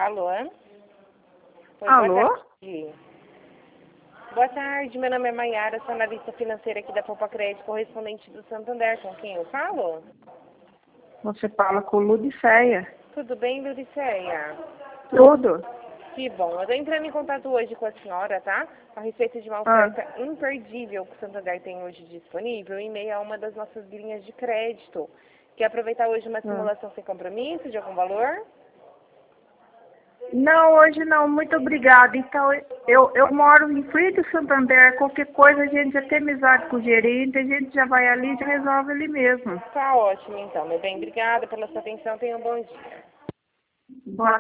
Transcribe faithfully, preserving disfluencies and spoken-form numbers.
Alô? Oi, Alô? Boa tarde. Boa tarde, meu nome é Maiara, sou analista financeira aqui da Poupa Crédito, correspondente do Santander. Com quem eu falo? Você fala com Ludiceia. Tudo bem, Ludiceia? Tudo? Que bom. Eu estou entrando em contato hoje com a senhora, tá? A respeito de uma Ah. oferta imperdível que o Santander tem hoje disponível em meio a uma das nossas linhas de crédito. Quer aproveitar hoje uma Ah. simulação sem compromisso de algum valor? Não, hoje não, muito obrigada. Então, eu, eu moro em frente ao Santander, qualquer coisa a gente já tem amizade com o gerente, a gente já vai ali e já resolve ali mesmo. Tá ótimo, então. Meu bem, obrigada pela sua atenção. Tenha um bom dia. Boa